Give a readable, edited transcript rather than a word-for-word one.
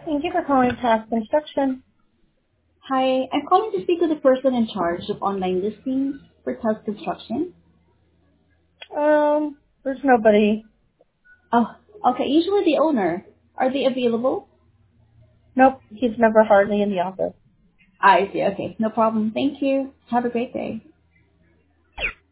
Thank you for calling Task Construction. Hi, I'm calling to speak with the person in charge of online listings for Tusk Construction. There's nobody. Oh, okay. Usually the owner. Are they available? Nope, he's never hardly in the office. I see. Okay, no problem. Thank you. Have a great day.